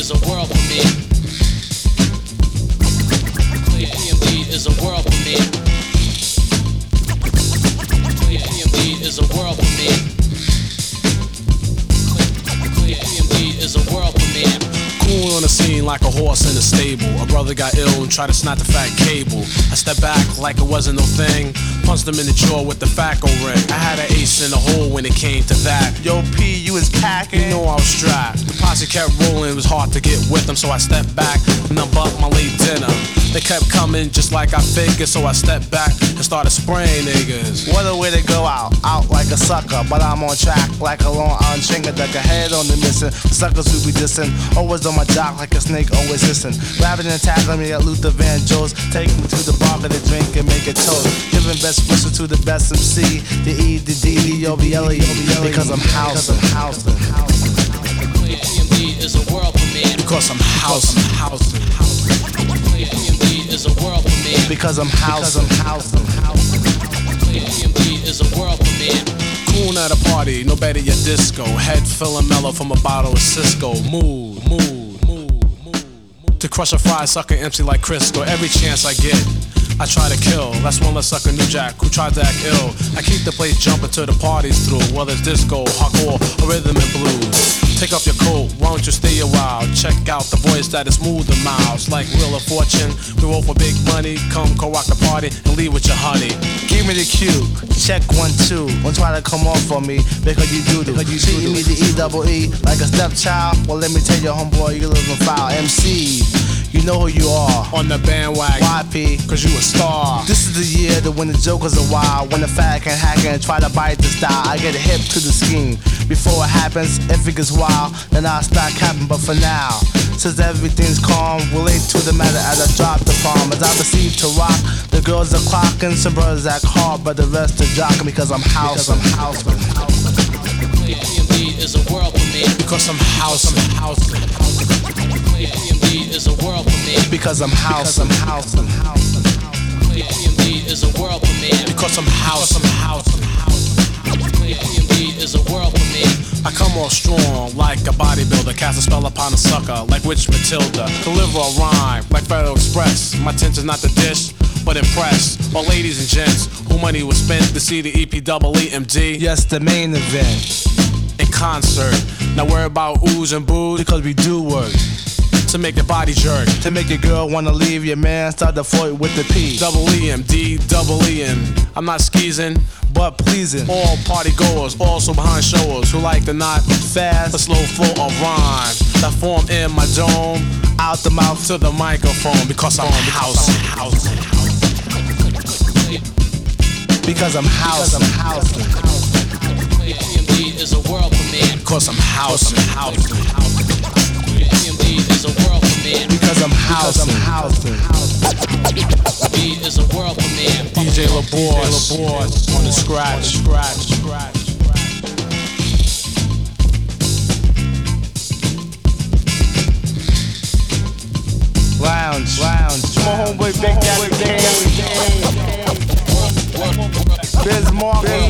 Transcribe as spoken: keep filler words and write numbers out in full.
is a world premiere. P M D is a world premiere. P M D is a world premiere. P M D is a world premiere. Cool on the scene like a horse in a stable. A brother got ill and tried to snap the fat cable. I stepped back like it wasn't no thing. Punched him in the jaw with the Faco ring. I had an ace in the hole when it came to that. Yo, P, you was packing. You know I was strapped. The posse kept rolling, it was hard to get with them. So I stepped back and I bumped my late dinner. They kept coming just like I figured. So I stepped back and started spraying niggas. What a way to go out, out like a sucker. But I'm on track like a long arm chinga. Duck a head on the missing. Suckers who be dissing. Always on my jock like a snake, always hissing. Rapping and tackling me at Luther Vandross. Take me to the bar for the drink and make a toast. Giving best wishes to the best M C. The E, the D, the O, the L, the O, the L. Because I'm housing, housing, housing. P M D is a world premiere. Because I'm housing, housing, housing. P M D is a world premiere. Because I'm housing, housing, housing. P M D is a world premiere. Coon at a party, no better yet disco. Head feeling mellow from a bottle of Cisco. Move, move, move, move, move. To crush a fry sucker empty like Crisco. Every chance I get, I try to kill. That's one less sucker New Jack who tried to act ill. I keep the place jumping till the party's through. Whether it's disco, hardcore, or rhythm and blues. Take off your coat, why don't you stay a while? Check out the voice that is smooth and miles. Like Wheel of Fortune, we roll for big money. Come co-rock the party and leave with your honey. Give me the cue, check one, two. Don't try to come off on me, because you do do. You treating me the E double E like a stepchild. Well, let me tell you, homeboy, you living foul. M C, you know who you are. On the bandwagon, Y P, cause you a star. This is the year that when the jokers are wild. When the fat can hack and try to bite the style. I get hip to the scheme before it happens. If it gets wild, then I'll start capping. But for now, since everything's calm, relate to the matter as I drop the palm. As I proceed to rock, the girls are clocking. Some brothers act hard, but the rest are jocking. Because I'm house, I'm house, I'm house. P M D is a world premiere. Because I'm house, I'm house, I'm house. P M D is a world premiere. Because I'm house, I'm house, I'm house. P M D is a world premiere. Because I'm house, I'm house, I'm house. P M D is a world premiere. I come off strong like a bodybuilder. Cast a spell upon a sucker like Witch Matilda. Deliver a rhyme like Federal Express. My intention's not to dish, but impress all ladies and gents who money was spent to see the E P double E M D. Yes, the main event in concert. Not worry about oohs and boos, because we do work to make your body jerk. To make your girl wanna leave your man, start to flirt with the P. Double E M D, double E M. I'm not skeezing, but pleasing all party goers, also behind showers who like to not fast, a slow flow of rhyme that form in my dome, out the mouth to the microphone. Because I'm house, house, house. Because I'm house, I'm house. P M D is a world premiere. Because I'm house, I'm house, I'm house. P M D is a world premiere. Because I'm house, I'm house. D is a world premiere. D J LaBourse on the scratch, scratch, scratch. Lounge, lounge. My homeboy Big Daddy Biz Markie.